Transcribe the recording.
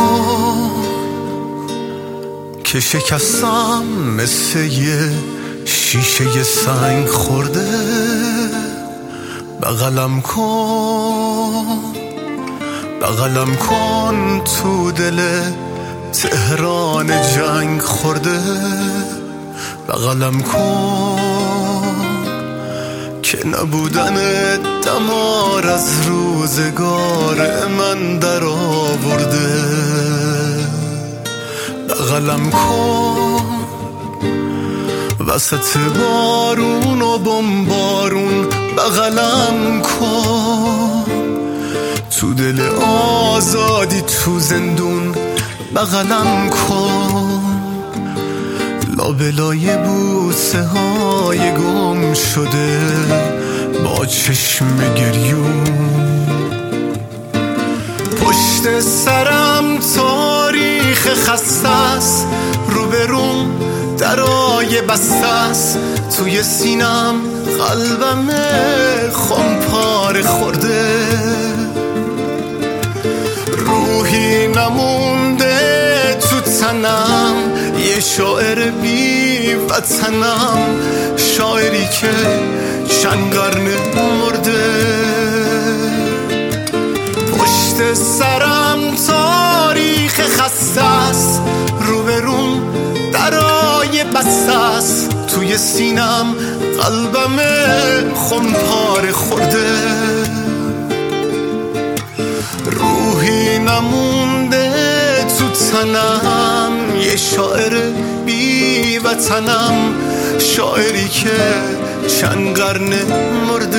که شکستم مثل یه شیشه سنگ خورده. بغلم کن تو دل تهران جنگ خورده. بغلم کن که نبودن دمار از روزگار من در آورده. بغلم کن وسط بارون و بمبارون. بغلم کن تو دل آزادی تو زندون. بغلم کن لابلای بوسه های گم شده با چشم گریون. پشت سرم تاریخ خسته است، روبروم درای بسته است. توی سینم قلبم خمپاره خورده. روحی نمونده تو تنم، یه شاعر بی وطنم، شاعری که چند قرن مرده. پشت سرم تاریخ خسته است، روبروم درای بسته است. توی سینم قلبم خمپاره خورده. روحی نمونده تو تنم، یه شاعر بی وطنم، شاعری که چند قرن مرده.